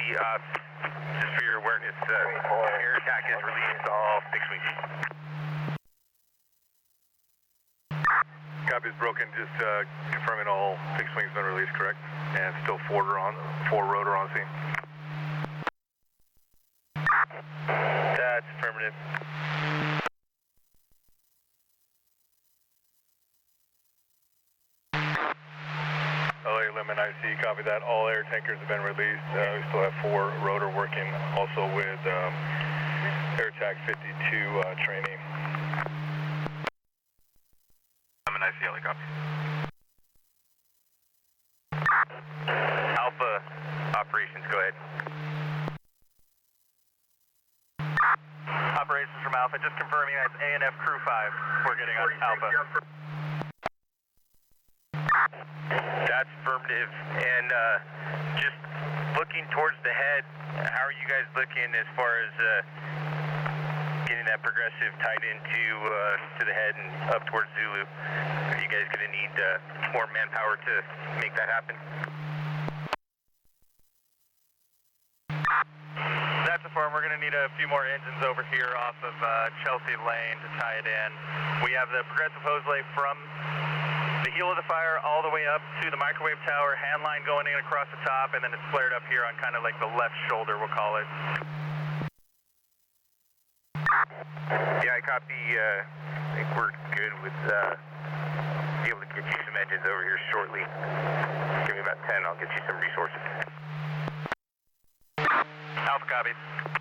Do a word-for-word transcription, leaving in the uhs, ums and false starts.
uh, just for your awareness, uh, air attack is released all fixed wings. Copy is broken, just uh, confirming all fixed wings been released, correct? And still four on, four rotor on scene. That's affirmative. L A Lemon I C, copy that. All air tankers have been released. Uh, we still have four rotor working, also with um, Air Attack fifty-two uh, training. Lemon I C, L A copy. Alpha operations, go ahead. Operations from Alpha, just confirming that's A N F Crew five. We're getting on Alpha. That's affirmative. And uh, just looking towards the head, how are you guys looking as far as uh, getting that progressive tied into uh, to the head and up towards Zulu? Are you guys going to need uh, more manpower to make that happen? That's affirmed. We're going to need a few more engines over here off of uh, Chelsea Lane to tie it in. We have the progressive hose lay from the heel of the fire all the way up to the microwave tower, hand line going in across the top, and then it's flared up here on kind of like the left shoulder, we'll call it. Yeah, I copy. Uh, I think we're good with uh, be able to get you some engines over here shortly. Give me about ten, I'll get you some resources. Alpha copy.